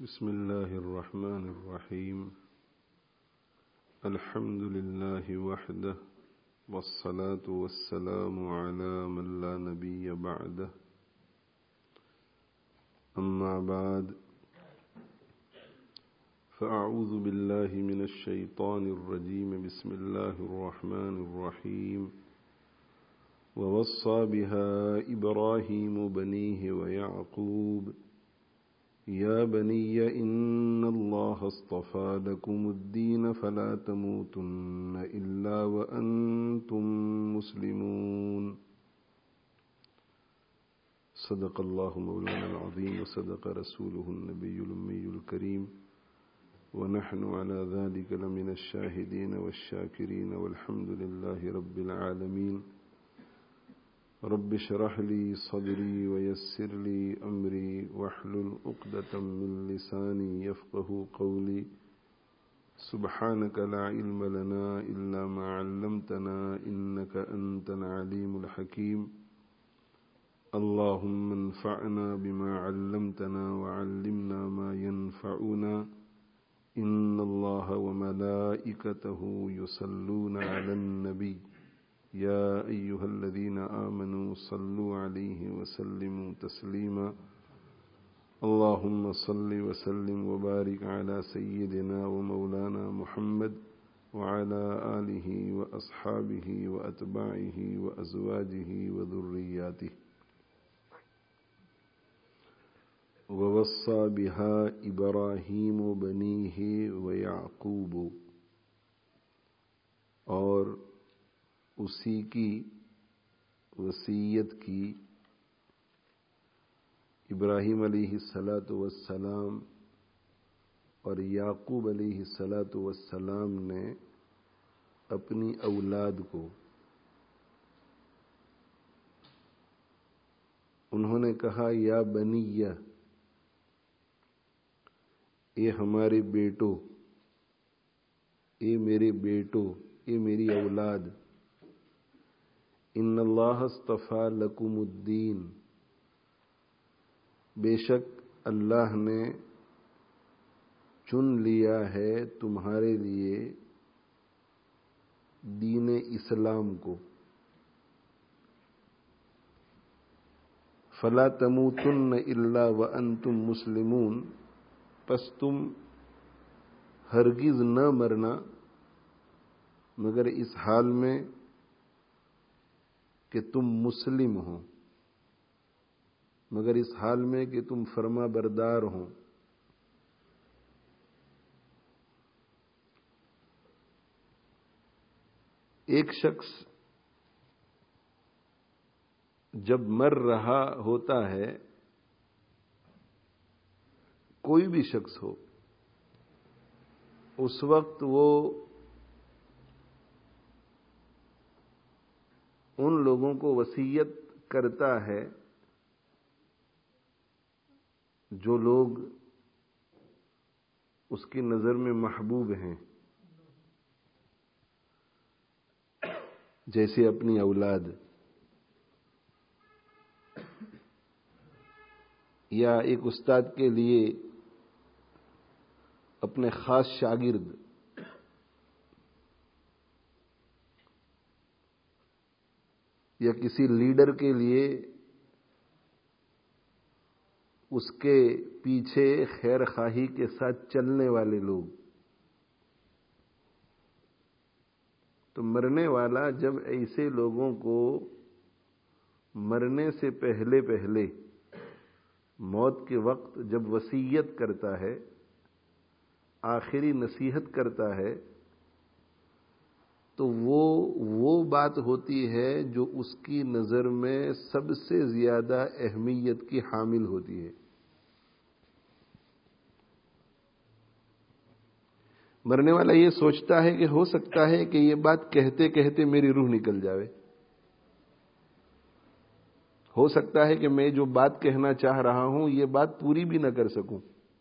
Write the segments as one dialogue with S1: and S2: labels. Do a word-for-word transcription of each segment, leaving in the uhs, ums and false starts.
S1: بسم الله الرحمن الرحيم. الحمد لله وحده والصلاة والسلام على من لا نبي بعده. أما بعد فأعوذ بالله من الشيطان الرجيم. بسم الله الرحمن الرحيم. ووصى بها إبراهيم بنيه ويعقوب يا بني إن الله اصطفى لكم الدين فلا تموتن إلا وأنتم مسلمون. صدق الله مولانا العظيم وصدق رسوله النبي الأمي الكريم ونحن على ذلك لمن الشاهدين والشاكرين والحمد لله رب العالمين. رب اشرح لي صدري ويسر لي أمري واحلل عقدة من لساني يفقه قولي. سبحانك لا علم لنا إلا ما علمتنا إنك أنت العليم الحكيم. اللهم انفعنا بما علمتنا وعلمنا ما ينفعنا. إن الله وملائكته يصلون على النبي يا أيها الذين آمنوا صلوا عليه وسلموا تسليما. اللهم صل وسلم وبارك على سيدنا ومولانا محمد وعلى آله وأصحابه وأتباعه وأزواجه وذرياته. ووصى بها إبراهيم بنيه ويعقوب، اور اسی کی وصیت کی ابراہیم علیہ الصلاۃ والسلام اور یعقوب علیہ الصلاۃ والسلام نے اپنی اولاد کو. انہوں نے کہا یا بنیہ، اے ہمارے بیٹو، اے میرے بیٹو، اے میری اولاد. ان اللہ اصطفیٰ لکم الدین، بے شک اللہ نے چن لیا ہے تمہارے لیے دین اسلام کو. فلا تموتن الا وانتم مسلمون، پس تم ہرگز نہ مرنا مگر اس حال میں کہ تم مسلم ہو، مگر اس حال میں کہ تم فرما بردار ہو. ایک شخص جب مر رہا ہوتا ہے، کوئی بھی شخص ہو، اس وقت وہ ان لوگوں کو وصیت کرتا ہے جو لوگ اس کی نظر میں محبوب ہیں، جیسے اپنی اولاد یا ایک استاد کے لیے اپنے خاص شاگرد، یا کسی لیڈر کے لیے اس کے پیچھے خیر خواہی کے ساتھ چلنے والے لوگ. تو مرنے والا جب ایسے لوگوں کو مرنے سے پہلے پہلے موت کے وقت جب وصیت کرتا ہے، آخری نصیحت کرتا ہے، تو وہ وہ بات ہوتی ہے جو اس کی نظر میں سب سے زیادہ اہمیت کی حامل ہوتی ہے. مرنے والا یہ سوچتا ہے کہ ہو سکتا ہے کہ یہ بات کہتے کہتے میری روح نکل جاوے، ہو سکتا ہے کہ میں جو بات کہنا چاہ رہا ہوں یہ بات پوری بھی نہ کر سکوں.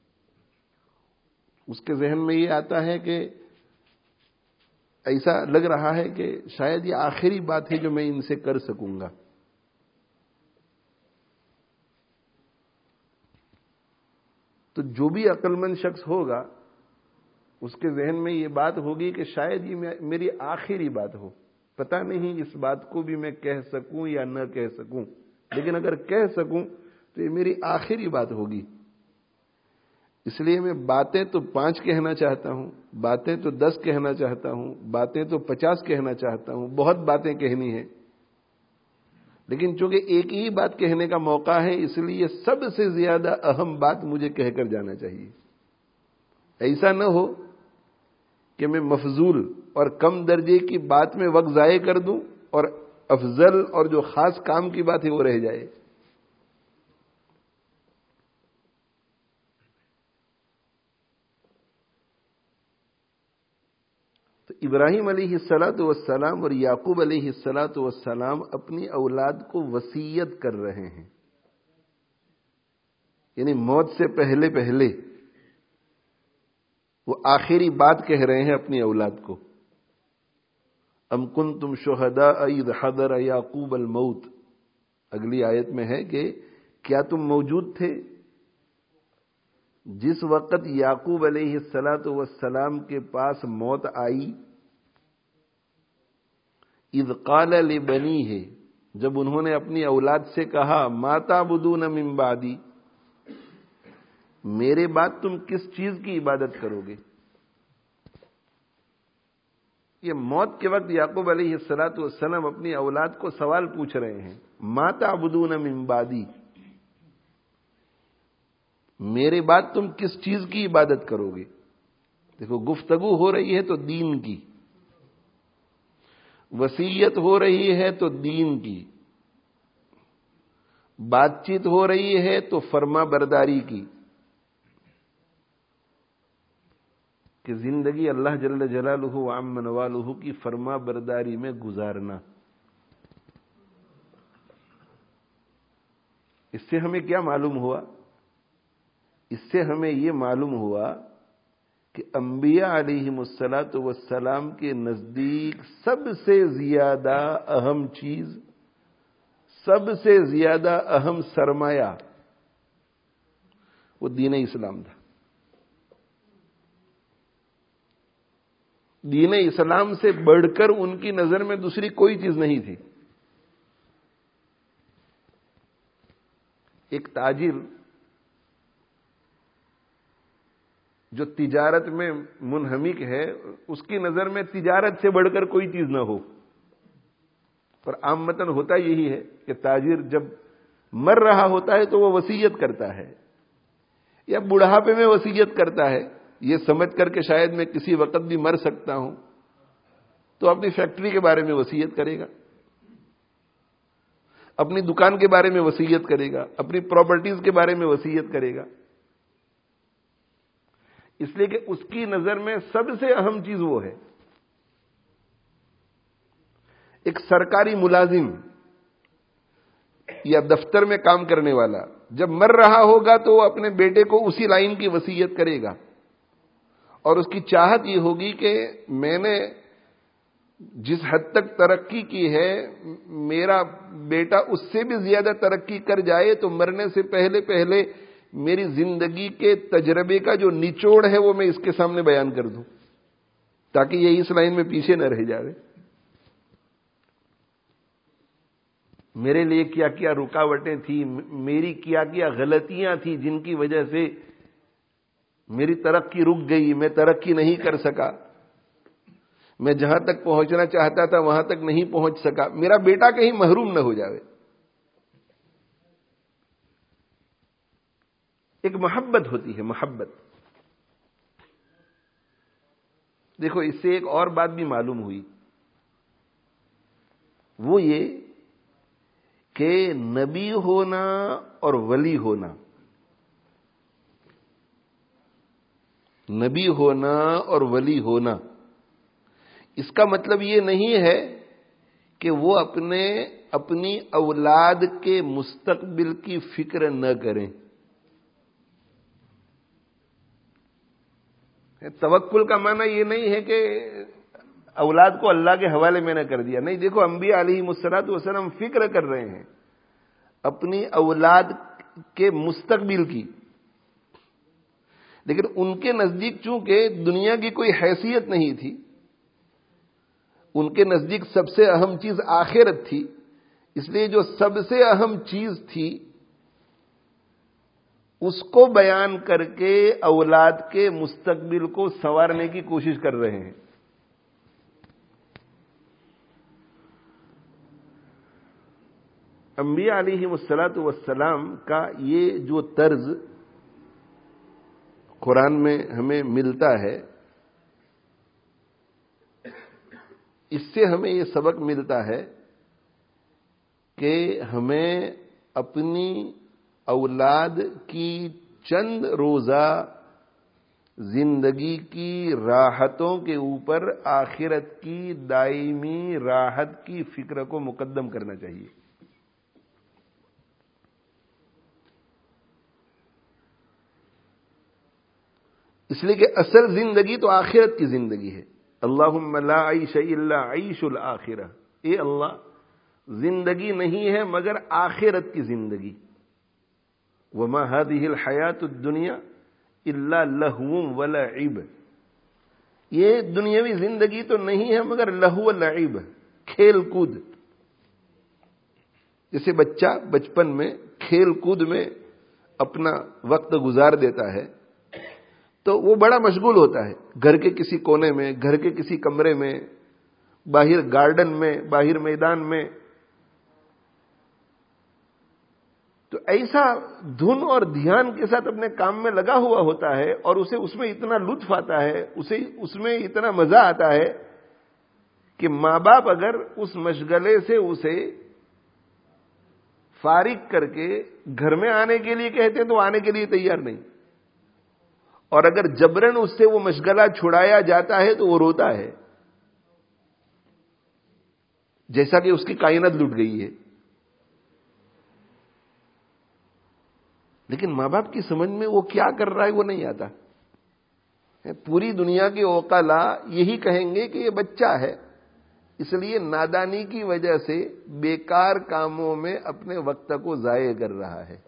S1: اس کے ذہن میں یہ آتا ہے کہ ایسا لگ رہا ہے کہ شاید یہ آخری بات ہے جو میں ان سے کر سکوں گا. تو جو بھی عقل مند شخص ہوگا اس کے ذہن میں یہ بات ہوگی کہ شاید یہ میری آخری بات ہو، پتہ نہیں اس بات کو بھی میں کہہ سکوں یا نہ کہہ سکوں، لیکن اگر کہہ سکوں تو یہ میری آخری بات ہوگی۔ اس لیے میں باتیں تو پانچ کہنا چاہتا ہوں، باتیں تو دس کہنا چاہتا ہوں، باتیں تو پچاس کہنا چاہتا ہوں، بہت باتیں کہنی ہیں، لیکن چونکہ ایک ہی بات کہنے کا موقع ہے اس لیے سب سے زیادہ اہم بات مجھے کہہ کر جانا چاہیے۔ ایسا نہ ہو کہ میں مفضول اور کم درجے کی بات میں وقت ضائع کر دوں اور افضل اور جو خاص کام کی بات ہے وہ رہ جائے۔ تو ابراہیم علیہ الصلاۃ والسلام اور یعقوب علیہ الصلاۃ والسلام اپنی اولاد کو وصیت کر رہے ہیں، یعنی موت سے پہلے پہلے وہ آخری بات کہہ رہے ہیں اپنی اولاد کو۔ ام کنتم شہداء اذ حضر یعقوب الموت، اگلی آیت میں ہے کہ کیا تم موجود تھے جس وقت یعقوب علیہ الصلاۃ والسلام کے پاس موت آئی؟ اذ قال لبنیہ، جب انہوں نے اپنی اولاد سے کہا ما تعبدون من بعدی، میرے بعد تم کس چیز کی عبادت کرو گے؟ یہ موت کے وقت یعقوب علیہ الصلاۃ والسلام اپنی اولاد کو سوال پوچھ رہے ہیں، ما تعبدون من بعدی، میرے بعد تم کس چیز کی عبادت کرو گے؟ دیکھو گفتگو ہو رہی ہے تو دین کی، وصیت ہو رہی ہے تو دین کی، بات چیت ہو رہی ہے تو فرما برداری کی، کہ زندگی اللہ جل جلالہ وعم نوالہ کی فرما برداری میں گزارنا۔ اس سے ہمیں کیا معلوم ہوا؟ اس سے ہمیں یہ معلوم ہوا کہ انبیاء علیہم الصلاۃ والسلام کے نزدیک سب سے زیادہ اہم چیز، سب سے زیادہ اہم سرمایہ وہ دین اسلام تھا۔ دین اسلام سے بڑھ کر ان کی نظر میں دوسری کوئی چیز نہیں تھی۔ ایک تاجر جو تجارت میں منہمک ہے، اس کی نظر میں تجارت سے بڑھ کر کوئی چیز نہ ہو، پر عامتاً ہوتا یہی ہے کہ تاجر جب مر رہا ہوتا ہے تو وہ وصیت کرتا ہے، یا بڑھاپے میں وصیت کرتا ہے، یہ سمجھ کر کہ شاید میں کسی وقت بھی مر سکتا ہوں، تو اپنی فیکٹری کے بارے میں وصیت کرے گا، اپنی دکان کے بارے میں وصیت کرے گا، اپنی پراپرٹیز کے بارے میں وصیت کرے گا، اس لیے کہ اس کی نظر میں سب سے اہم چیز وہ ہے۔ ایک سرکاری ملازم یا دفتر میں کام کرنے والا جب مر رہا ہوگا تو وہ اپنے بیٹے کو اسی لائن کی وصیت کرے گا، اور اس کی چاہت یہ ہوگی کہ میں نے جس حد تک ترقی کی ہے میرا بیٹا اس سے بھی زیادہ ترقی کر جائے، تو مرنے سے پہلے پہلے میری زندگی کے تجربے کا جو نچوڑ ہے وہ میں اس کے سامنے بیان کر دوں، تاکہ یہ اس لائن میں پیچھے نہ رہ جائے۔ میرے لیے کیا کیا رکاوٹیں تھیں، میری کیا کیا غلطیاں تھیں جن کی وجہ سے میری ترقی رک گئی، میں ترقی نہیں کر سکا، میں جہاں تک پہنچنا چاہتا تھا وہاں تک نہیں پہنچ سکا، میرا بیٹا کہیں محروم نہ ہو جائے۔ ایک محبت ہوتی ہے، محبت۔ دیکھو اس سے ایک اور بات بھی معلوم ہوئی، وہ یہ کہ نبی ہونا اور ولی ہونا، نبی ہونا اور ولی ہونا، اس کا مطلب یہ نہیں ہے کہ وہ اپنے اپنی اولاد کے مستقبل کی فکر نہ کریں۔ توکل کا معنی یہ نہیں ہے کہ اولاد کو اللہ کے حوالے میں نہ کر دیا، نہیں، دیکھو انبیاء علیہ الصلوۃ والسلام فکر کر رہے ہیں اپنی اولاد کے مستقبل کی، لیکن ان کے نزدیک چونکہ دنیا کی کوئی حیثیت نہیں تھی، ان کے نزدیک سب سے اہم چیز آخرت تھی، اس لیے جو سب سے اہم چیز تھی اس کو بیان کر کے اولاد کے مستقبل کو سنوارنے کی کوشش کر رہے ہیں۔ انبیاء علیہ الصلاۃ والسلام کا یہ جو طرز قرآن میں ہمیں ملتا ہے، اس سے ہمیں یہ سبق ملتا ہے کہ ہمیں اپنی اولاد کی چند روزہ زندگی کی راحتوں کے اوپر آخرت کی دائمی راحت کی فکر کو مقدم کرنا چاہیے۔ اس لیے کہ اصل زندگی تو آخرت کی زندگی ہے۔ اللہم لا عیش الا عیش الآخرہ، اے اللہ زندگی نہیں ہے مگر آخرت کی زندگی۔ وما هذه الحیات الدنیا الا لہو ولعب، یہ دنیاوی زندگی تو نہیں ہے مگر لہو ولعب، کھیل کود۔ جیسے بچہ بچپن میں کھیل کود میں اپنا وقت گزار دیتا ہے تو وہ بڑا مشغول ہوتا ہے، گھر کے کسی کونے میں، گھر کے کسی کمرے میں، باہر گارڈن میں، باہر میدان میں۔ تو ایسا دھن اور دھیان کے ساتھ اپنے کام میں لگا ہوا ہوتا ہے اور اسے اس میں اتنا لطف آتا ہے، اسے اس میں اتنا مزہ آتا ہے کہ ماں باپ اگر اس مشغلے سے اسے فارغ کر کے گھر میں آنے کے لیے کہتے ہیں تو آنے کے لیے تیار نہیں، اور اگر جبرن اس سے وہ مشغلہ چھڑایا جاتا ہے تو وہ روتا ہے، جیسا کہ اس کی کائنات لٹ گئی ہے۔ لیکن ماں باپ کی سمجھ میں وہ کیا کر رہا ہے وہ نہیں آتا۔ پوری دنیا کے عقلاء یہی کہیں گے کہ یہ بچہ ہے، اس لیے نادانی کی وجہ سے بیکار کاموں میں اپنے وقت کو ضائع کر رہا ہے،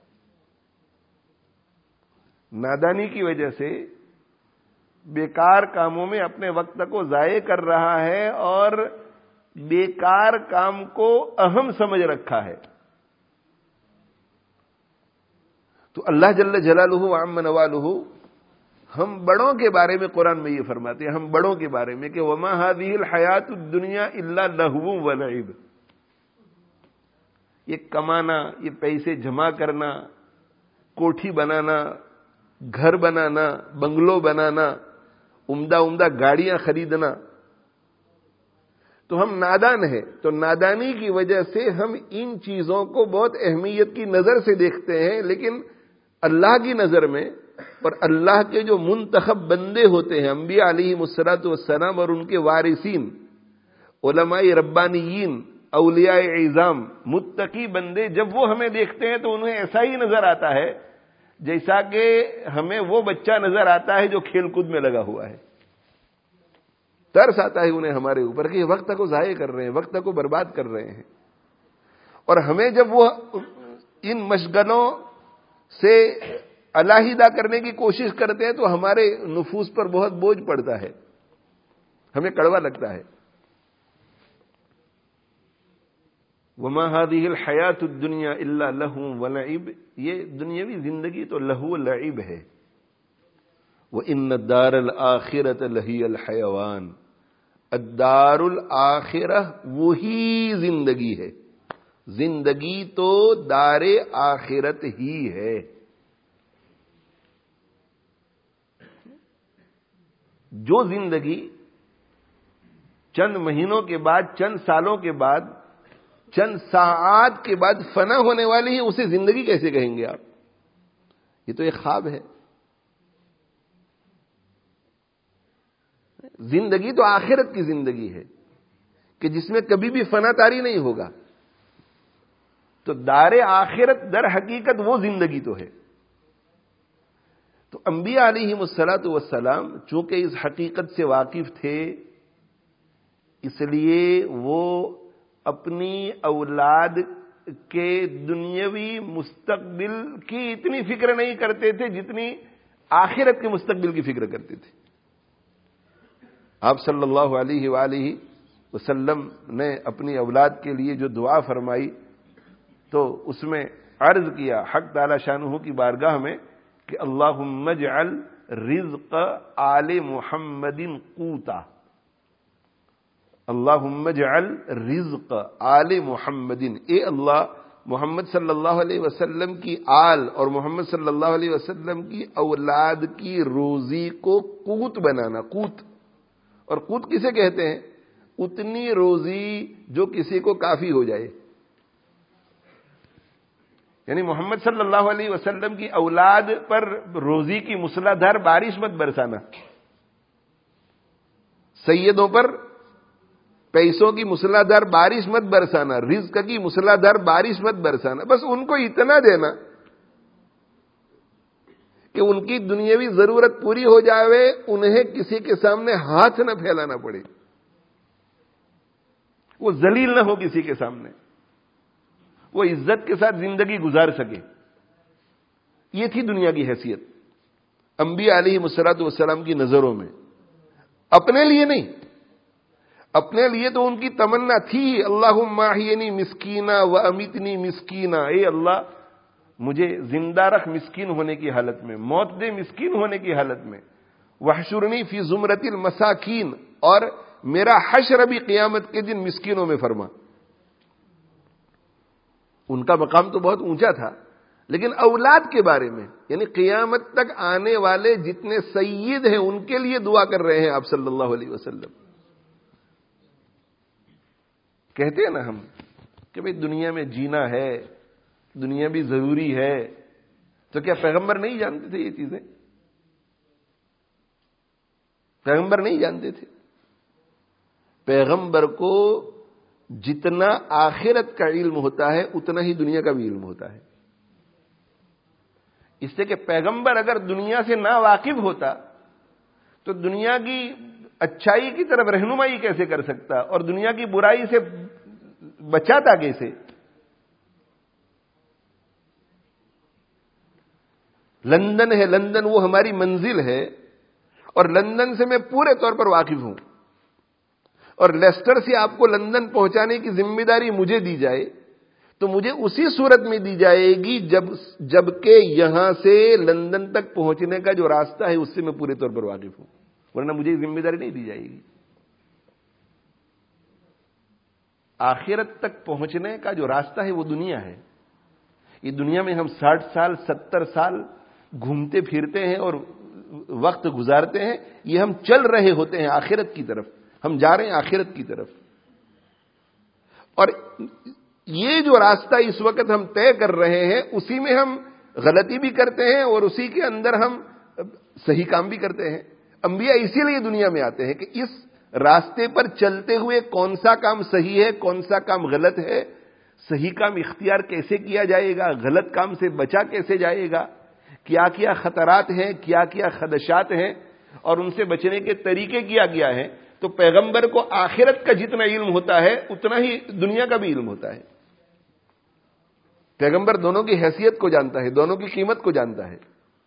S1: نادانی کی وجہ سے بیکار کاموں میں اپنے وقت کو ضائع کر رہا ہے اور بیکار کام کو اہم سمجھ رکھا ہے۔ تو اللہ جل جلالہ وعم نوالہ ہم بڑوں کے بارے میں قرآن میں یہ فرماتے ہیں، ہم بڑوں کے بارے میں کہ وما هذه الحیات الدنیا الا لہو ولعب، یہ کمانا، یہ پیسے جمع کرنا، کوٹھی بنانا، گھر بنانا، بنگلو بنانا، عمدہ عمدہ گاڑیاں خریدنا، تو ہم نادان ہیں، تو نادانی کی وجہ سے ہم ان چیزوں کو بہت اہمیت کی نظر سے دیکھتے ہیں، لیکن اللہ کی نظر میں اور اللہ کے جو منتخب بندے ہوتے ہیں انبیاء علیہ الصلوۃ والسلام اور ان کے وارثین، علماء ربانیین، اولیاء اعظام، متقی بندے، جب وہ ہمیں دیکھتے ہیں تو انہیں ایسا ہی نظر آتا ہے جیسا کہ ہمیں وہ بچہ نظر آتا ہے جو کھیل کود میں لگا ہوا ہے۔ ترس آتا ہے انہیں ہمارے اوپر کہ وقت کو ضائع کر رہے ہیں، وقت کو برباد کر رہے ہیں، اور ہمیں جب وہ ان مشغلوں سے علیحدہ کرنے کی کوشش کرتے ہیں تو ہمارے نفوس پر بہت بوجھ پڑتا ہے، ہمیں کڑوا لگتا ہے۔ وما هذه الحیات الدنیا الا لہو ولعب، یہ دنیاوی زندگی تو لہو و لعب ہے۔ وان الدار الآخرۃ لہی الحیوان، الدار الآخرہ وہی زندگی ہے، زندگی تو دار آخرت ہی ہے۔ جو زندگی چند مہینوں کے بعد، چند سالوں کے بعد، چند ساعات کے بعد فنا ہونے والی ہے، اسے زندگی کیسے کہیں گے آپ؟ یہ تو ایک خواب ہے۔ زندگی تو آخرت کی زندگی ہے کہ جس میں کبھی بھی فنا تاری نہیں ہوگا، تو دار آخرت در حقیقت وہ زندگی تو ہے۔ تو انبیاء علیہم الصلاۃ والسلام چونکہ اس حقیقت سے واقف تھے، اس لیے وہ اپنی اولاد کے دنیاوی مستقبل کی اتنی فکر نہیں کرتے تھے جتنی آخرت کے مستقبل کی فکر کرتے تھے. آپ صلی اللہ علیہ وآلہ وسلم نے اپنی اولاد کے لیے جو دعا فرمائی تو اس میں عرض کیا حق تعالی شانہ کی بارگاہ میں کہ اللہم اجعل رزق آل محمد قوتا، اللہم اجعل رزق آل محمد، اے اللہ محمد صلی اللہ علیہ وسلم کی آل اور محمد صلی اللہ علیہ وسلم کی اولاد کی روزی کو قوت بنانا. قوت، اور قوت کسے کہتے ہیں؟ اتنی روزی جو کسی کو کافی ہو جائے. یعنی محمد صلی اللہ علیہ وسلم کی اولاد پر روزی کی مسلح دھار بارش مت برسانا، سیدوں پر پیسوں کی مسلح دھار بارش مت برسانا، رزق کی مسلح دھار بارش مت برسانا. بس ان کو اتنا دینا کہ ان کی دنیاوی ضرورت پوری ہو جاوے، انہیں کسی کے سامنے ہاتھ نہ پھیلانا پڑے، وہ ذلیل نہ ہو کسی کے سامنے، وہ عزت کے ساتھ زندگی گزار سکے. یہ تھی دنیا کی حیثیت انبیاء علیہ الصلوۃ والسلام کی نظروں میں. اپنے لیے نہیں، اپنے لیے تو ان کی تمنا تھی اللہم احیینی مسکینا و امیتنی مسکینا، اے اللہ مجھے زندہ رکھ مسکین ہونے کی حالت میں، موت دے مسکین ہونے کی حالت میں، واحشرنی فی زمرۃ المساکین، اور میرا حشر بھی قیامت کے دن مسکینوں میں فرما. ان کا مقام تو بہت اونچا تھا، لیکن اولاد کے بارے میں یعنی قیامت تک آنے والے جتنے سید ہیں ان کے لیے دعا کر رہے ہیں آپ صلی اللہ علیہ وسلم. کہتے ہیں نا ہم کہ بھئی دنیا میں جینا ہے، دنیا بھی ضروری ہے، تو کیا پیغمبر نہیں جانتے تھے یہ چیزیں؟ پیغمبر نہیں جانتے تھے؟ پیغمبر کو جتنا آخرت کا علم ہوتا ہے اتنا ہی دنیا کا بھی علم ہوتا ہے. اس سے کہ پیغمبر اگر دنیا سے نا واقف ہوتا تو دنیا کی اچھائی کی طرف رہنمائی کیسے کر سکتا اور دنیا کی برائی سے بچاتا کیسے؟ لندن ہے، لندن وہ ہماری منزل ہے، اور لندن سے میں پورے طور پر واقف ہوں، اور لیسٹر سے آپ کو لندن پہنچانے کی ذمہ داری مجھے دی جائے تو مجھے اسی صورت میں دی جائے گی جب جبکہ یہاں سے لندن تک پہنچنے کا جو راستہ ہے اس سے میں پورے طور پر واقف ہوں، ورنہ مجھے ذمہ داری نہیں دی جائے گی. آخرت تک پہنچنے کا جو راستہ ہے وہ دنیا ہے. یہ دنیا میں ہم ساٹھ سال ستر سال گھومتے پھرتے ہیں اور وقت گزارتے ہیں، یہ ہم چل رہے ہوتے ہیں آخرت کی طرف، ہم جا رہے ہیں آخرت کی طرف. اور یہ جو راستہ اس وقت ہم طے کر رہے ہیں اسی میں ہم غلطی بھی کرتے ہیں اور اسی کے اندر ہم صحیح کام بھی کرتے ہیں. انبیاء اسی لیے دنیا میں آتے ہیں کہ اس راستے پر چلتے ہوئے کون سا کام صحیح ہے، کون سا کام غلط ہے، صحیح کام اختیار کیسے کیا جائے گا، غلط کام سے بچا کیسے جائے گا، کیا کیا خطرات ہیں، کیا کیا خدشات ہیں اور ان سے بچنے کے طریقے کیا گیا ہے. تو پیغمبر کو آخرت کا جتنا علم ہوتا ہے اتنا ہی دنیا کا بھی علم ہوتا ہے. پیغمبر دونوں کی حیثیت کو جانتا ہے، دونوں کی قیمت کو جانتا ہے.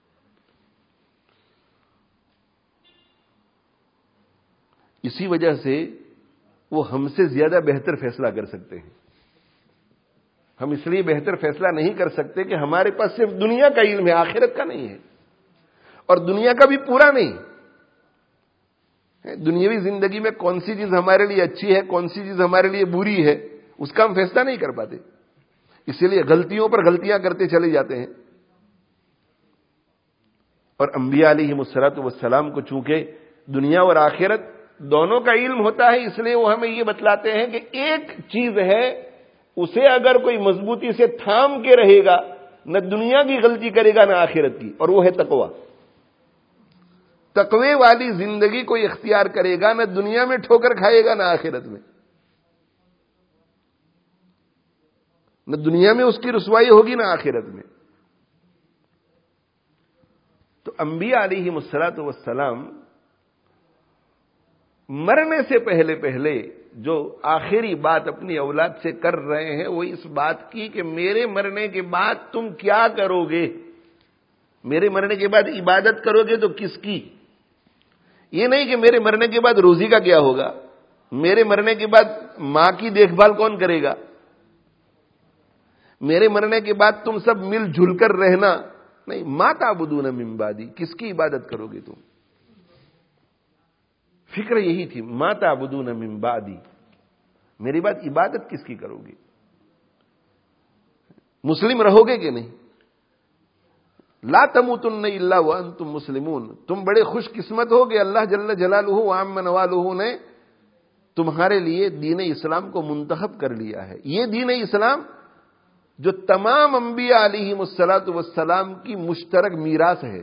S1: اسی وجہ سے وہ ہم سے زیادہ بہتر فیصلہ کر سکتے ہیں. ہم اس لیے بہتر فیصلہ نہیں کر سکتے کہ ہمارے پاس صرف دنیا کا علم ہے، آخرت کا نہیں ہے، اور دنیا کا بھی پورا نہیں. دنیاوی زندگی میں کون سی چیز ہمارے لیے اچھی ہے، کون سی چیز ہمارے لیے بری ہے، اس کا ہم فیصلہ نہیں کر پاتے. اسی لیے غلطیوں پر غلطیاں کرتے چلے جاتے ہیں. اور انبیاء علیہ الصلوۃ والسلام کو چونکہ دنیا اور آخرت دونوں کا علم ہوتا ہے اس لیے وہ ہمیں یہ بتلاتے ہیں کہ ایک چیز ہے اسے اگر کوئی مضبوطی سے تھام کے رہے گا نہ دنیا کی غلطی کرے گا نہ آخرت کی، اور وہ ہے تقویٰ. تقوی والی زندگی کوئی اختیار کرے گا نہ دنیا میں ٹھوکر کھائے گا نہ آخرت میں. نہ دنیا میں اس کی رسوائی ہوگی نہ آخرت میں. تو انبیاء علیہ الصلوۃ والسلام مرنے سے پہلے پہلے جو آخری بات اپنی اولاد سے کر رہے ہیں وہ اس بات کی کہ میرے مرنے کے بعد تم کیا کرو گے،
S2: میرے مرنے کے بعد عبادت کرو گے تو کس کی؟ یہ نہیں کہ میرے مرنے کے بعد روزی کا کیا ہوگا، میرے مرنے کے بعد ماں کی دیکھ بھال کون کرے گا، میرے مرنے کے بعد تم سب مل جل کر رہنا نہیں. ما تعبدون من بعدی، کس کی عبادت کرو گے تم؟ فکر یہی تھی، ما تعبدون من بعدی، میری بات عبادت کس کی کرو گے؟ مسلم رہو گے کہ نہیں؟ لا تموتن الا وانتم مسلمون. تم بڑے خوش قسمت ہو کہ اللہ جل جلالہ وعم نوالہ نے تمہارے لیے دین اسلام کو منتخب کر لیا ہے. یہ دین اسلام جو تمام انبیاء علیہم الصلاۃ والسلام کی مشترک میراث ہے.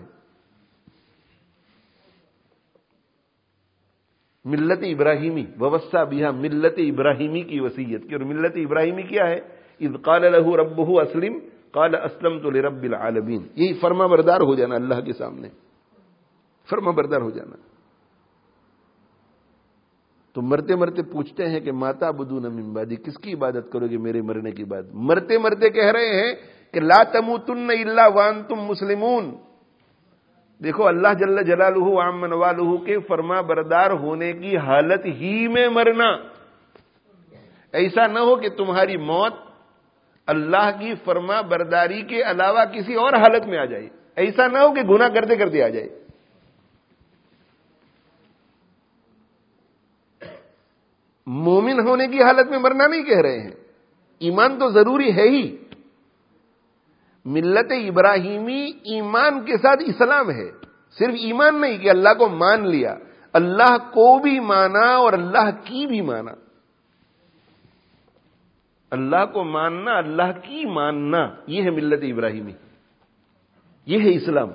S2: ملت ابراہیمی ووصى بها ملت ابراہیمی کی وصیت کی. اور ملت ابراہیمی کیا ہے؟ اذ قال له ربه اسلم قال اسلمت لرب العالمین. یہی فرما بردار ہو جانا اللہ کے سامنے، فرما بردار ہو جانا. تو مرتے مرتے پوچھتے ہیں کہ ماتا بدون من بعدی، کس کی عبادت کرو گے میرے مرنے کے بعد؟ مرتے مرتے کہہ رہے ہیں کہ لا تموتن الا وانتم مسلمون. دیکھو اللہ جل جلالہ وعم نوالہ کے فرما بردار ہونے کی حالت ہی میں مرنا. ایسا نہ ہو کہ تمہاری موت اللہ کی فرما برداری کے علاوہ کسی اور حالت میں آ جائے. ایسا نہ ہو کہ گناہ کرتے کرتے آ جائے. مومن ہونے کی حالت میں مرنا نہیں کہہ رہے ہیں، ایمان تو ضروری ہے ہی. ملت ابراہیمی ایمان کے ساتھ اسلام ہے، صرف ایمان نہیں کہ اللہ کو مان لیا، اللہ کو بھی مانا اور اللہ کی بھی مانا. اللہ کو ماننا، اللہ کی ماننا، یہ ہے ملت ابراہیمی، یہ ہے اسلام.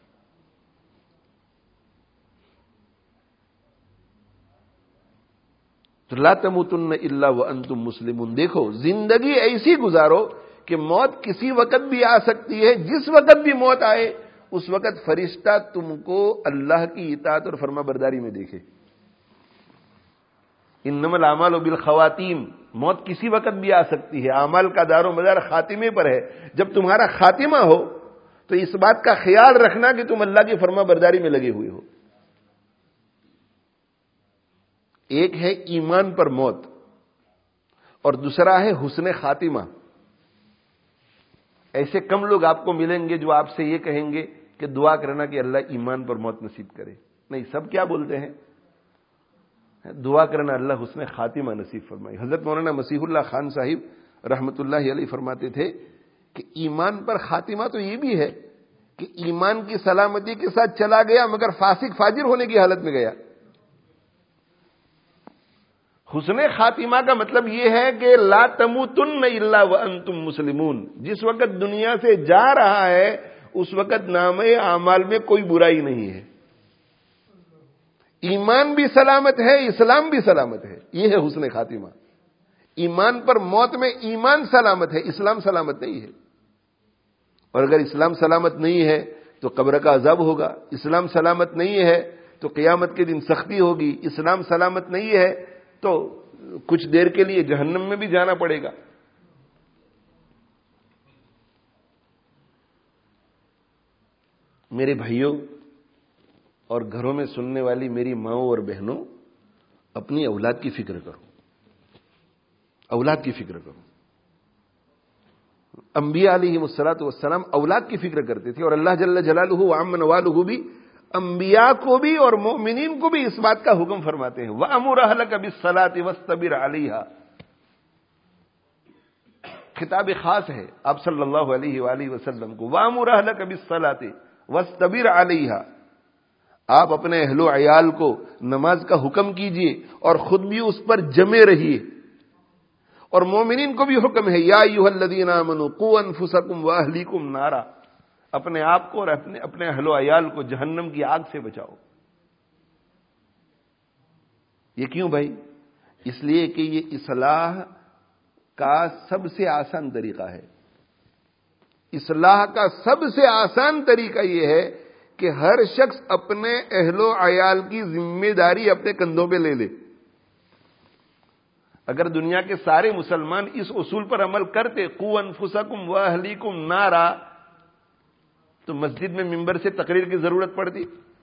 S2: تو لا تموتن الا وانتم مسلمون. دیکھو زندگی ایسی گزارو کہ موت کسی وقت بھی آ سکتی ہے. جس وقت بھی موت آئے اس وقت فرشتہ تم کو اللہ کی اطاعت اور فرما برداری میں دیکھے. انما الاعمال بالخواتیم، موت کسی وقت بھی آ سکتی ہے. اعمال کا دار و مدار خاتمے پر ہے. جب تمہارا خاتمہ ہو تو اس بات کا خیال رکھنا کہ تم اللہ کی فرما برداری میں لگے ہوئے ہو. ایک ہے ایمان پر موت اور دوسرا ہے حسن خاتمہ. ایسے کم لوگ آپ کو ملیں گے جو آپ سے یہ کہیں گے کہ دعا کرنا کہ اللہ ایمان پر موت نصیب کرے. نہیں، سب کیا بولتے ہیں؟ دعا کرنا اللہ حسن خاتمہ نصیب فرمائے. حضرت مولانا مسیح اللہ خان صاحب رحمت اللہ علیہ فرماتے تھے کہ ایمان پر خاتمہ تو یہ بھی ہے کہ ایمان کی سلامتی کے ساتھ چلا گیا مگر فاسق فاجر ہونے کی حالت میں گیا. حسن خاتمہ کا مطلب یہ ہے کہ لا تموتن الا وانتم مسلمون. جس وقت دنیا سے جا رہا ہے اس وقت نامہ اعمال میں کوئی برائی نہیں ہے، ایمان بھی سلامت ہے، اسلام بھی سلامت ہے. یہ ہے حسن خاتمہ. ایمان پر موت میں ایمان سلامت ہے، اسلام سلامت نہیں ہے. اور اگر اسلام سلامت نہیں ہے تو قبر کا عذاب ہوگا. اسلام سلامت نہیں ہے تو قیامت کے دن سختی ہوگی. اسلام سلامت نہیں ہے تو کچھ دیر کے لیے جہنم میں بھی جانا پڑے گا. میرے بھائیوں اور گھروں میں سننے والی میری ماؤں اور بہنوں، اپنی اولاد کی فکر کرو، اولاد کی فکر کرو. انبیاء علیہم الصلوۃ والسلام اولاد کی فکر کرتے تھے اور اللہ جل جلالہ وعم نوالہ بھی انبیاء کو بھی اور مومنین کو بھی اس بات کا حکم فرماتے ہیں. وَأْمُرْ أَهْلَكَ بِالصَّلَاةِ وَاسْتَبِرْ عَلَيْهَا. خطاب خاص ہے آپ صلی اللہ علیہ وآلہ وسلم کو. وَأْمُرْ أَهْلَكَ بِالصَّلَاةِ وَاسْتَبِرْ عَلَيْهَا. آپ اپنے اہل و عیال کو نماز کا حکم کیجئے اور خود بھی اس پر جمے رہیے. اور مومنین کو بھی حکم ہے یا ایھا الذین آمنوا قوا انفسکم واہلیکم نارا. اپنے آپ کو اور اپنے اپنے اہل و عیال کو جہنم کی آگ سے بچاؤ. یہ کیوں بھائی؟ اس لیے کہ یہ اصلاح کا سب سے آسان طریقہ ہے. اصلاح کا سب سے آسان طریقہ یہ ہے کہ ہر شخص اپنے اہل و عیال کی ذمہ داری اپنے کندھوں پہ لے لے. اگر دنیا کے سارے مسلمان اس اصول پر عمل کرتے قوا انفسکم واہلیکم نارا، تو مسجد میں ممبر سے تقریر کی ضرورت پڑتی؟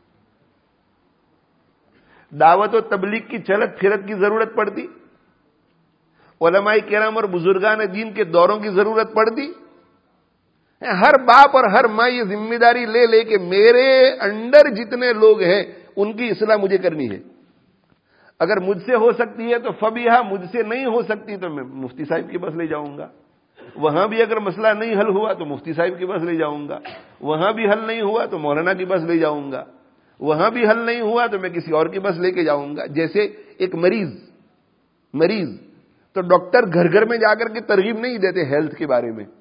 S2: دعوت و تبلیغ کی چلت پھرت کی ضرورت پڑتی؟ علماء کرام اور بزرگان دین کے دوروں کی ضرورت پڑتی؟ ہر باپ اور ہر ماں یہ ذمہ داری لے لے کہ میرے انڈر جتنے لوگ ہیں ان کی اصلاح مجھے کرنی ہے. اگر مجھ سے ہو سکتی ہے تو فبیہا، مجھ سے نہیں ہو سکتی تو میں مفتی صاحب کے پاس لے جاؤں گا. وہاں بھی اگر مسئلہ نہیں حل ہوا تو مفتی صاحب کے پاس لے جاؤں گا. وہاں بھی حل نہیں ہوا تو مولانا کے پاس لے جاؤں گا. وہاں بھی حل نہیں ہوا تو میں کسی اور کے پاس لے کے جاؤں گا. جیسے ایک مریض مریض تو ڈاکٹر گھر گھر میں جا کر کے ترغیب نہیں دیتے ہیلتھ کے بارے میں.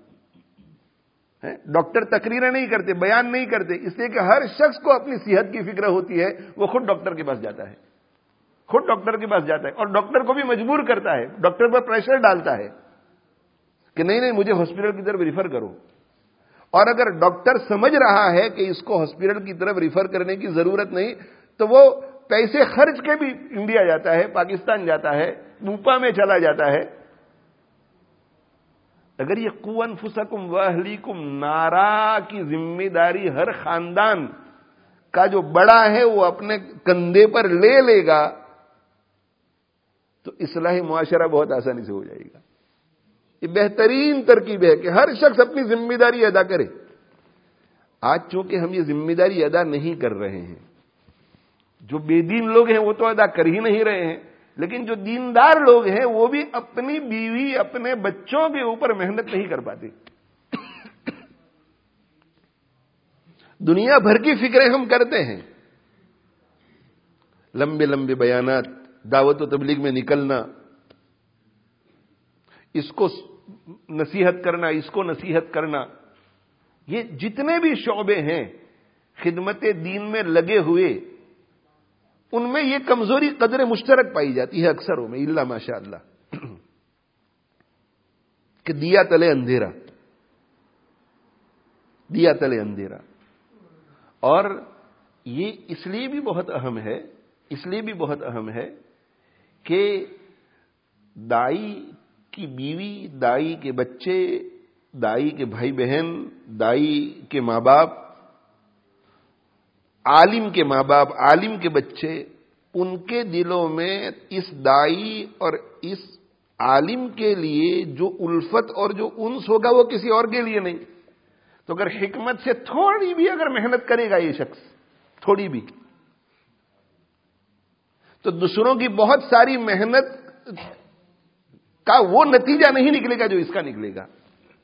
S2: ڈاکٹر تقریریں نہیں کرتے، بیان نہیں کرتے، اس لیے کہ ہر شخص کو اپنی صحت کی فکر ہوتی ہے. وہ خود ڈاکٹر کے پاس جاتا ہے خود ڈاکٹر کے پاس جاتا ہے اور ڈاکٹر کو بھی مجبور کرتا ہے، ڈاکٹر پر پریشر ڈالتا ہے کہ نہیں نہیں مجھے ہاسپٹل کی طرف ریفر کرو. اور اگر ڈاکٹر سمجھ رہا ہے کہ اس کو ہاسپٹل کی طرف ریفر کرنے کی ضرورت نہیں تو وہ پیسے خرچ کے بھی انڈیا جاتا ہے، پاکستان جاتا ہے، موپا میں چلا جاتا ہے. اگر یہ قو انفسکم واہلیکم نارا کی ذمہ داری ہر خاندان کا جو بڑا ہے وہ اپنے کندھے پر لے لے گا تو اصلاح معاشرہ بہت آسانی سے ہو جائے گا. یہ بہترین ترکیب ہے کہ ہر شخص اپنی ذمہ داری ادا کرے. آج چونکہ ہم یہ ذمہ داری ادا نہیں کر رہے ہیں، جو بے دین لوگ ہیں وہ تو ادا کر ہی نہیں رہے ہیں، لیکن جو دیندار لوگ ہیں وہ بھی اپنی بیوی اپنے بچوں کے اوپر محنت نہیں کر پاتے. دنیا بھر کی فکریں ہم کرتے ہیں، لمبے لمبے بیانات، دعوت و تبلیغ میں نکلنا، اس کو نصیحت کرنا، اس کو نصیحت کرنا، یہ جتنے بھی شعبے ہیں خدمت دین میں لگے ہوئے ان میں یہ کمزوری قدر مشترک پائی جاتی ہے اکثروں میں، الا ماشاء اللہ، کہ دیا تلے اندھیرا، دیا تلے اندھیرا. اور یہ اس لیے بھی بہت اہم ہے اس لیے بھی بہت اہم ہے کہ دائی کی بیوی، دائی کے بچے، دائی کے بھائی بہن، دائی کے ماں باپ، عالم کے ماں باپ، عالم کے بچے، ان کے دلوں میں اس دائی اور اس عالم کے لیے جو الفت اور جو انس ہوگا وہ کسی اور کے لیے نہیں. تو اگر حکمت سے تھوڑی بھی اگر محنت کرے گا یہ شخص، تھوڑی بھی، تو دوسروں کی بہت ساری محنت کا وہ نتیجہ نہیں نکلے گا جو اس کا نکلے گا.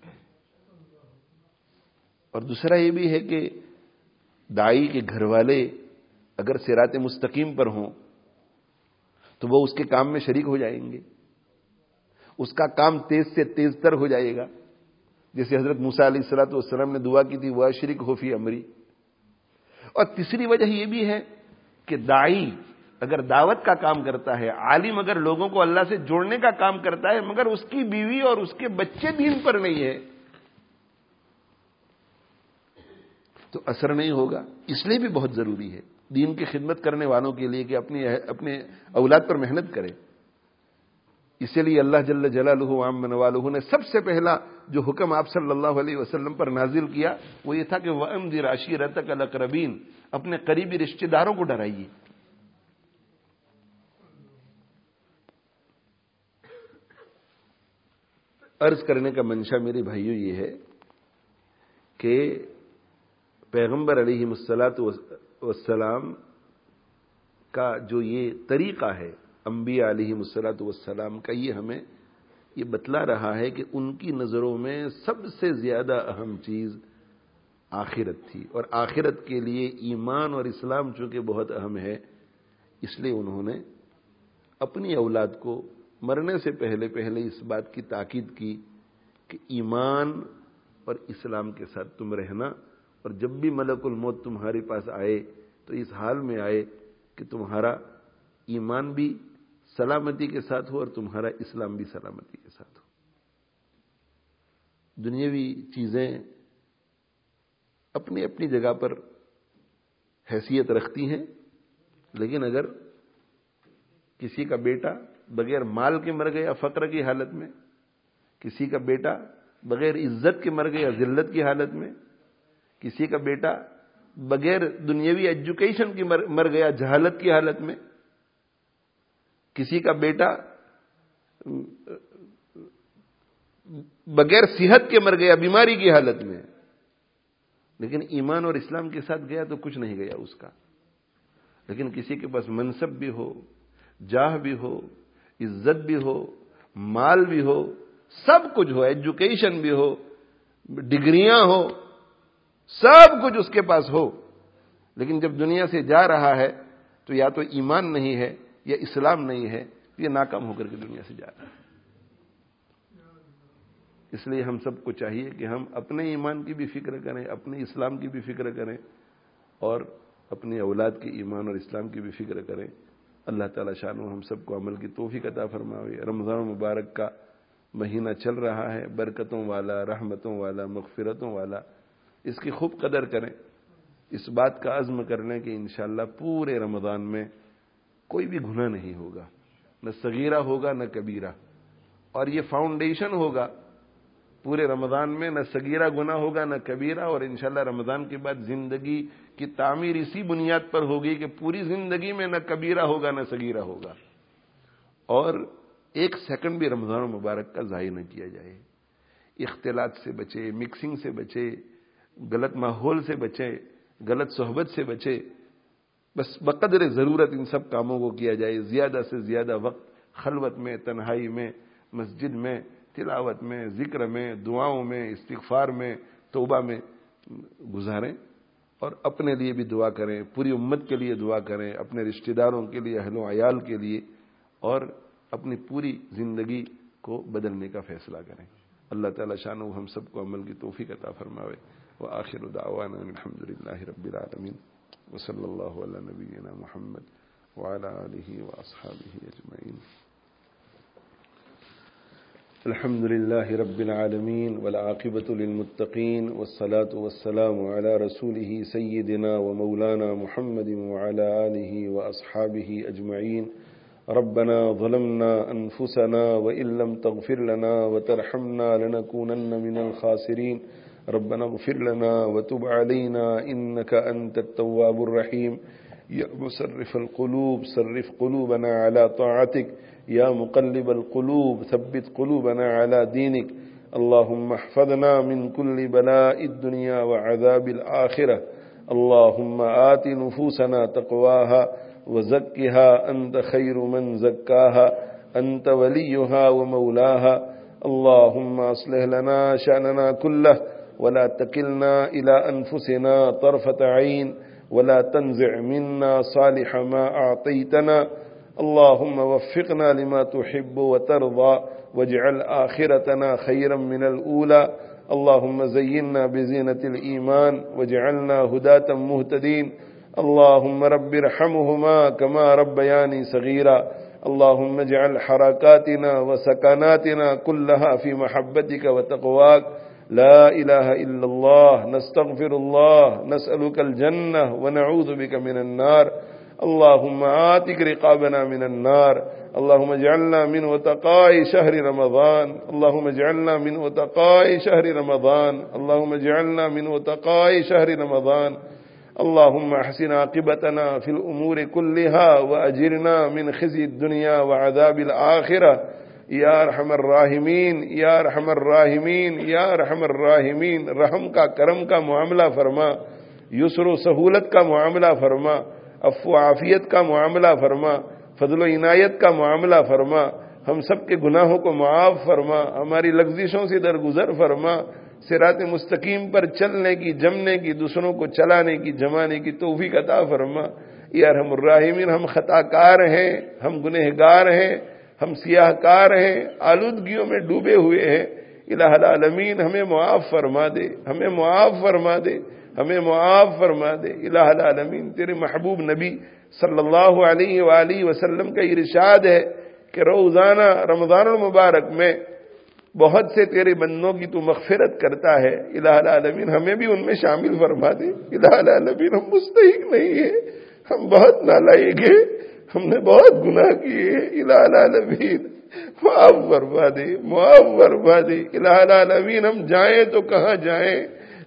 S2: اور دوسرا یہ بھی ہے کہ دائی کے گھر والے اگر صراط مستقیم پر ہوں تو وہ اس کے کام میں شریک ہو جائیں گے، اس کا کام تیز سے تیز تر ہو جائے گا. جیسے حضرت موسیٰ علیہ الصلوۃ والسلام نے دعا کی تھی، وَأَشْرِكْهُ فِي أَمْرِي. اور تیسری وجہ یہ بھی ہے کہ دائی اگر دعوت کا کام کرتا ہے، عالم اگر لوگوں کو اللہ سے جوڑنے کا کام کرتا ہے، مگر اس کی بیوی اور اس کے بچے دین پر نہیں ہے تو اثر نہیں ہوگا. اس لیے بھی بہت ضروری ہے دین کی خدمت کرنے والوں کے لیے کہ اپنی اپنے اولاد پر محنت کرے. اسی لیے اللہ جل جلالہ وعم نوالہ نے سب سے پہلا جو حکم آپ صلی اللہ علیہ وسلم پر نازل کیا وہ یہ تھا کہ وَأَنذِرْ عَشِيرَتَكَ الْأَقْرَبِينَ، اپنے قریبی رشتہ داروں کو ڈرائیے. عرض کرنے کا منشا میرے بھائیوں یہ ہے کہ پیغمبر علیہ الصلاۃ والسلام کا جو یہ طریقہ ہے، انبیاء علیہ الصلاۃ والسلام کا، یہ ہمیں یہ بتلا رہا ہے کہ ان کی نظروں میں سب سے زیادہ اہم چیز آخرت تھی. اور آخرت کے لیے ایمان اور اسلام چونکہ بہت اہم ہے، اس لیے انہوں نے اپنی اولاد کو مرنے سے پہلے پہلے اس بات کی تاکید کی کہ ایمان اور اسلام کے ساتھ تم رہنا، اور جب بھی ملک الموت تمہارے پاس آئے تو اس حال میں آئے کہ تمہارا ایمان بھی سلامتی کے ساتھ ہو اور تمہارا اسلام بھی سلامتی کے ساتھ ہو. دنیاوی چیزیں اپنی اپنی جگہ پر حیثیت رکھتی ہیں، لیکن اگر کسی کا بیٹا بغیر مال کے مر گیا فقر کی حالت میں، کسی کا بیٹا بغیر عزت کے مر گیا ذلت کی حالت میں، کسی کا بیٹا بغیر دنیاوی ایجوکیشن کی مر, مر گیا جہالت کی حالت میں، کسی کا بیٹا بغیر صحت کے مر گیا بیماری کی حالت میں، لیکن ایمان اور اسلام کے ساتھ گیا تو کچھ نہیں گیا اس کا۔ لیکن کسی کے پاس منصب بھی ہو، جاہ بھی ہو، عزت بھی ہو، مال بھی ہو، سب کچھ ہو، ایجوکیشن بھی ہو، ڈگریاں ہو، سب کچھ اس کے پاس ہو، لیکن جب دنیا سے جا رہا ہے تو یا تو ایمان نہیں ہے یا اسلام نہیں ہے، یہ ناکام ہو کر کے دنیا سے جا رہا ہے۔ اس لیے ہم سب کو چاہیے کہ ہم اپنے ایمان کی بھی فکر کریں، اپنے اسلام کی بھی فکر کریں، اور اپنی اولاد کے ایمان اور اسلام کی بھی فکر کریں۔ اللہ تعالیٰ شانہ ہم سب کو عمل کی توفیق عطا فرمائے۔ رمضان مبارک کا مہینہ چل رہا ہے، برکتوں والا، رحمتوں والا، مغفرتوں والا، اس کی خوب قدر کریں۔ اس بات کا عزم کر لیں کہ انشاءاللہ پورے رمضان میں کوئی بھی گناہ نہیں ہوگا، نہ صغیرہ ہوگا نہ کبیرہ، اور یہ فاؤنڈیشن ہوگا پورے رمضان میں، نہ صغیرہ گناہ ہوگا نہ کبیرہ، اور انشاءاللہ رمضان کے بعد زندگی کی تعمیر اسی بنیاد پر ہوگی کہ پوری زندگی میں نہ کبیرہ ہوگا نہ صغیرہ ہوگا، اور ایک سیکنڈ بھی رمضان مبارک کا ضائع نہ کیا جائے۔ اختلاط سے بچے، مکسنگ سے بچے، غلط ماحول سے بچے، غلط صحبت سے بچے، بس بقدر ضرورت ان سب کاموں کو کیا جائے۔ زیادہ سے زیادہ وقت خلوت میں، تنہائی میں، مسجد میں، تلاوت میں، ذکر میں، دعاؤں میں، استغفار میں، توبہ میں گزاریں، اور اپنے لیے بھی دعا کریں، پوری امت کے لیے دعا کریں، اپنے رشتہ داروں کے لیے، اہل و عیال کے لیے، اور اپنی پوری زندگی کو بدلنے کا فیصلہ کریں۔ اللہ تعالی شانہ ہم سب کو عمل کی توفیق عطا فرماوے۔ وآخر دعوانا الحمد للہ رب العالمین، وصلی اللہ علی نبینا محمد وعلی آلہ واصحابہ اجمعین۔ الحمد لله رب العالمين والعاقبة للمتقين والصلاة والسلام على رسوله سيدنا ومولانا محمد وعلى آله وأصحابه أجمعين۔ ربنا ظلمنا أنفسنا وإن لم تغفر لنا وترحمنا لنكونن من الخاسرين۔ ربنا اغفر لنا وتب علينا إنك أنت التواب الرحيم۔ يا مصرف القلوب صرف قلوبنا على طاعتك، يا مقلب القلوب ثبت قلوبنا على دينك۔ اللهم احفظنا من كل بلاء الدنيا وعذاب الآخرة۔ اللهم آت نفوسنا تقواها وزكها أنت خير من زكاها، أنت وليها ومولاها۔ اللهم أصلح لنا شأننا كله ولا تكلنا إلى أنفسنا طرفة عين، ولا تنزع منا صالح ما أعطيتنا۔ اللهم وفقنا لما تحب وترضى، واجعل آخرتنا خيرا من الأولى۔ اللهم زينا بزينة الإيمان واجعلنا هداة مهتدين۔ اللهم رب ارحمهما كما ربياني صغيرا۔ اللهم اجعل حركاتنا وسكناتنا كلها في محبتك وتقواك۔ لا إله إلا الله، نستغفر الله، نسألك الجنة ونعوذ بك من النار۔ اللهم آتك رقابنا من النار۔ اللهم اجعلنا من وتقاء شهر رمضان۔ اللهم اجعلنا من وتقاء شهر رمضان۔ اللهم اجعلنا من وتقاء شهر رمضان۔ اللهم احسن عاقبتنا في الأمور كلها وأجرنا من خزي الدنيا وعذاب الآخرة، یا ارحم الراحمین، یا ارحم الراحمین، یا ارحم الراحمین۔ رحم کا، کرم کا معاملہ فرما، یسر و سہولت کا معاملہ فرما، عفو و عافیت کا معاملہ فرما، فضل و عنایت کا معاملہ فرما۔ ہم سب کے گناہوں کو معاف فرما، ہماری لغزشوں سے درگزر فرما، صراط مستقیم پر چلنے کی، جمنے کی، دوسروں کو چلانے کی، جمانے کی توفیق عطا فرما۔ یا ارحم الراحمین، ہم خطا کار ہیں، ہم گنہگار ہیں، ہم سیاہ کار ہیں، آلودگیوں میں ڈوبے ہوئے ہیں۔ الہ العالمین ہمیں معاف فرما دے، ہمیں معاف فرما دے، ہمیں معاف فرما دے۔ الہ العالمین تیرے محبوب نبی صلی اللہ علیہ وآلہ وسلم کا ارشاد ہے کہ روزانہ رمضان المبارک میں بہت سے تیرے بندوں کی تو مغفرت کرتا ہے۔ الہ العالمین ہمیں بھی ان میں شامل فرما دے۔ الہ العالمین ہم مستحق نہیں ہیں، ہم بہت نالائق ہیں، ہم نے بہت گناہ کیے۔ الہ العالمین معاف فرما دے، معاف فرما دے۔ الہ العالمین ہم جائیں تو کہاں جائیں،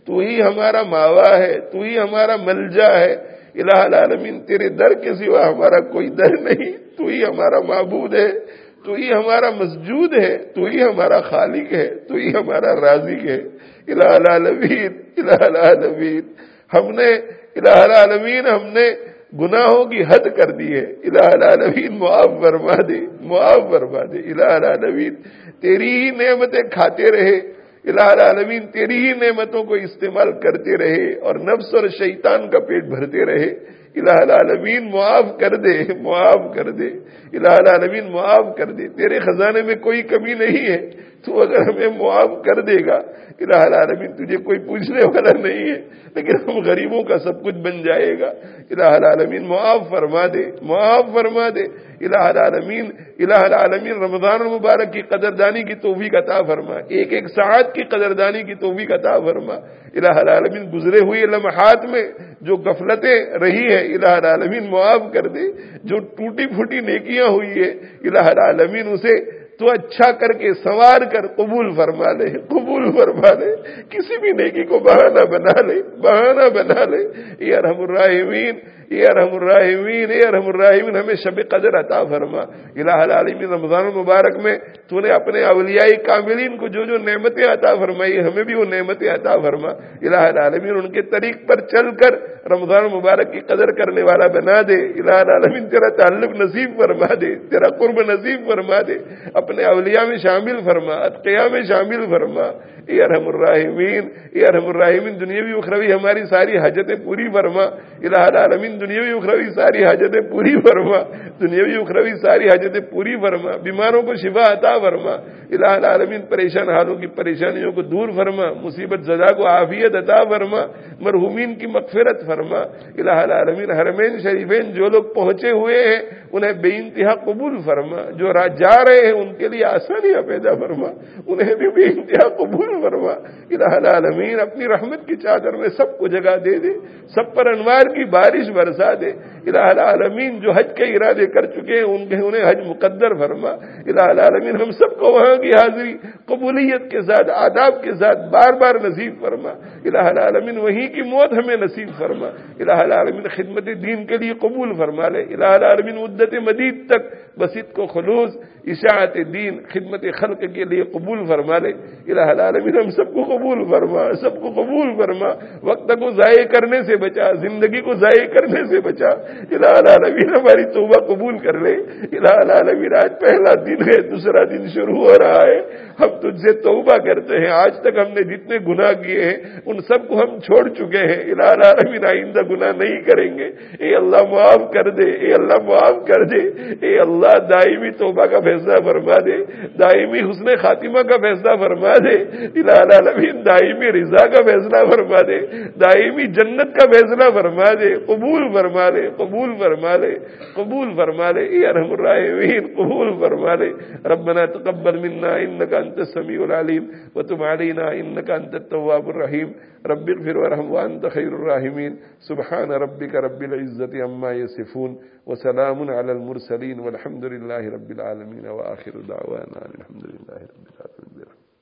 S2: تو ہی ہمارا ماوا ہے، تو ہی ہمارا ملجا ہے، الہ العالمین تیرے در کے سوا ہمارا کوئی در نہیں، تو ہی ہمارا معبود ہے، تو ہی ہمارا مسجود ہے، تو ہی ہمارا خالق ہے، تو ہی ہمارا رازق ہے، الہ العالمین الہ العالمین ہم نے الہ العالمین ہم نے گناہوں کی حد کر دی ہے، الہ العالمین معاف فرما دے، معاف فرما دے، الہ العالمین تیری ہی نعمتیں کھاتے رہے، الہ العالمین تیری ہی نعمتوں کو استعمال کرتے رہے اور نفس اور شیطان کا پیٹ بھرتے رہے، الہ العالمین معاف کر دے، معاف کر دے، الہ العالمین معاف کر دے، تیرے خزانے میں کوئی کمی نہیں ہے، تو اگر ہمیں معاف کر دے گا الہ العالمین تجھے کوئی پوچھنے والا نہیں ہے، لیکن ہم غریبوں کا سب کچھ بن جائے گا، الہ العالمین معاف فرما دے، معاف فرما دے، الہ العالمین الہ العالمین رمضان المبارک کی قدردانی کی توفیق عطا فرما، ایک ایک ساعت کی قدردانی کی توفیق عطا فرما، الہ العالمین گزرے ہوئے لمحات میں جو غفلتیں رہی ہے الہ العالمین معاف کر دے، جو ٹوٹی پھوٹی نیکیاں ہوئی ہے الہ العالمین اسے تو اچھا کر کے سنوار کر قبول فرما لے، قبول فرما لے، کسی بھی نیکی کو بہانہ بنا لے، بہانہ بنا لے، اے ارحم الراحمین، اے ارحم الراحمین، اے ارحم الراحمین ہمیں شب قدر عطا فرما، الہ العالمین رمضان المبارک میں تو نے اپنے اولیاء کاملین کو جو جو نعمتیں عطا فرمائی ہمیں بھی وہ نعمتیں عطا فرما، الہ العالمین ان کے طریق پر چل کر رمضان المبارک کی قدر کرنے والا بنا دے، الہ العالمین تیرا تعلق نصیب فرما دے، تیرا قرب نصیب فرما دے، اپنے اولیاء میں شامل فرما، اتقیاء میں شامل فرما، اے ارحم الراحمین، اے ارحم الراحمین دنیاوی اخروی ہماری ساری حاجتیں پوری فرما، الہ العالمین دنیاوی اخروی ساری حاجتیں پوری فرما، دنیاوی اخروی ساری حاجتیں پوری فرما، بیماروں کو شفا عطا فرما، الہ العالمین پریشان حالوں کی پریشانیوں کو دور فرما، مصیبت زدہ کو عافیت عطا فرما، مرحومین کی مغفرت فرما، الہ العالمین حرمین شریفین جو لوگ پہنچے ہوئے ہیں انہیں بے انتہا قبول فرما، جو جا رہے ہیں ان کے لیے آسانیاں پیدا فرما، انہیں بھی بے انتہا قبول فرما، الہ العالمین اپنی رحمت کی چادر میں سب کو جگہ دے دے، سب پر انوار کی بارش برسا دے، الہ العالمین جو حج کے ارادے کر چکے ہیں ان کے انہیں حج مقدر فرما، الہ العالمین ہم سب کو وہاں کی حاضری قبولیت کے ساتھ آداب کے ساتھ بار بار نصیب فرما، الہ العالمین وہیں کی موت ہمیں نصیب فرما، الہ العالمین خدمت دین کے لیے قبول فرما لے، الہ العالمین مدت مدید تک بسیط کو خلوص اشاعت دین خدمت خلق کے لیے قبول فرما لے، الہ العالمین ہم سب کو قبول فرما، سب کو قبول فرما، وقت کو ضائع کرنے سے بچا، زندگی کو ضائع کرنے سے بچا، الہ العالمین ہماری توبہ قبول کر لے، الہ العالمین آج پہلا دن ہے، دوسرا دن شروع ہو رہا ہے، ہم تجھ سے توبہ کرتے ہیں، آج تک ہم نے جتنے گناہ کیے ہیں ان سب کو ہم چھوڑ چکے ہیں، الہ العالمین آئندہ گناہ نہیں کریں گے، اے اللہ معاف کر دے، اے اللہ معاف کر دے، اے اللہ دائمی توبہ کا فیصلہ فرما دے، دائمی حسن خاتمہ کا فیصلہ فرما دے، الہ العالمین دائمی رضا کا فیصلہ فرما دے، دائمی جنت کا فیصلہ فرما دے، قبول فرما لے، قبول فرما لے، قبول فرما لے، اے ارحم الراحمین قبول فرما لے، ربنا تقبل منا انك انت السميع العليم وتب علينا انك انت التواب الرحيم رب اغفر وارحم وانت خير الراحمين سبحان ربك رب العزة عما يصفون وسلام على المرسلين والحمد لله رب العالمين واخر دعوانا الحمد لله رب العالمين.